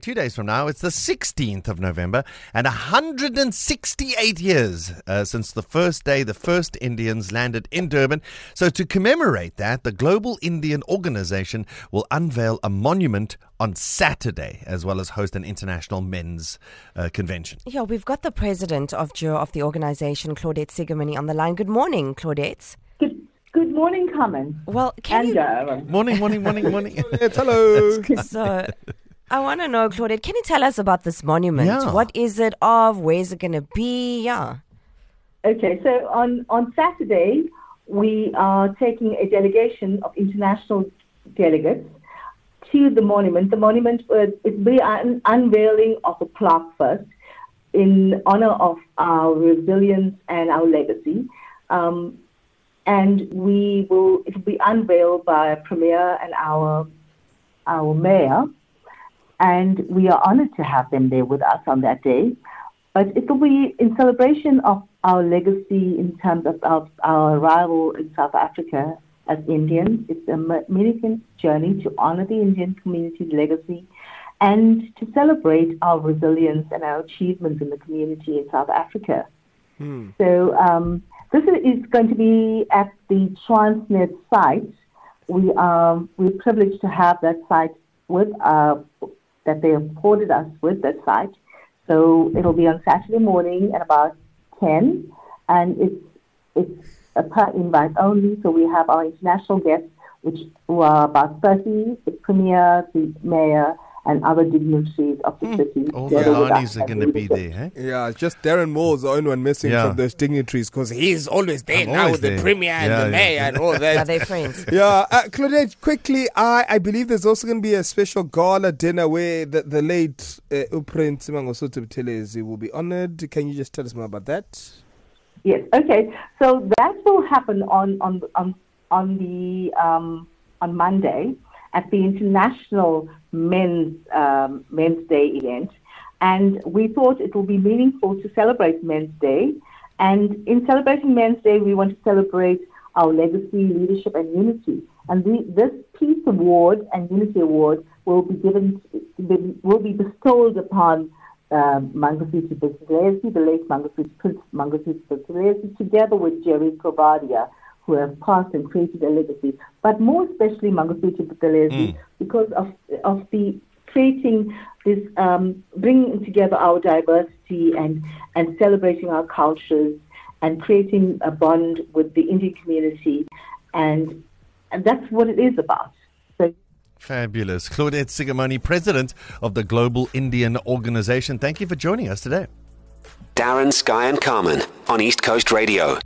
2 days from now, it's the 16th of November, and 168 years since the first day the first Indians landed in Durban. So to commemorate that, the Global Indian Organization will unveil a monument on Saturday, as well as host an international men's convention. Yeah, we've got the president of the organization, Claudette Sigamoni, on the line. Good morning, Claudette. Good morning, Carmen. Well, Morning. Hello. So I want to know, Claudette, can you tell us about this monument? Yeah. What is it of? Where is it going to be? Yeah. Okay, so on Saturday, we are taking a delegation of international delegates to the monument. The monument will be an unveiling of a plaque first in honor of our resilience and our legacy. And it will be unveiled by a premier and our mayor. And we are honored to have them there with us on that day. But it will be in celebration of our legacy in terms of our arrival in South Africa as Indians. It's a militant journey to honor the Indian community's legacy and to celebrate our resilience and our achievements in the community in South Africa. So this is going to be at the Transnet site. We're privileged to have that site with that they afforded us with that site. So it'll be on Saturday morning at about 10, and it's a per invite only. So we have our international guests, who are about 30, the premier, the mayor, and other dignitaries of the city. All the Lanis are going to be there, eh? Yeah, just Darren Moore's the only one missing from those dignitaries because he's always there with the premier and the mayor and all that. Are they friends? Yeah, Claudette, quickly, I believe there's also going to be a special gala dinner where the late Prince Mangosuthu Buthelezi will be honored. Can you just tell us more about that? Yes. Okay. So that will happen on Monday at the International Men's Day event. And we thought it will be meaningful to celebrate Men's Day. And in celebrating Men's Day, we want to celebrate our legacy, leadership, and unity. And this Peace Award and Unity Award will be bestowed upon Mangosuthu Buthelezi, the late Prince Mangosuthu Buthelezi, together with Jerry Kovadia, who have passed and created a legacy, but more especially Mangosuthu Buthelezi, because of the creating this, bringing together our diversity and celebrating our cultures and creating a bond with the Indian community, and that's what it is about. So. Fabulous. Claudette Sigamoni, president of the Global Indian Organization. Thank you for joining us today. Darren, Sky and Carmen on East Coast Radio.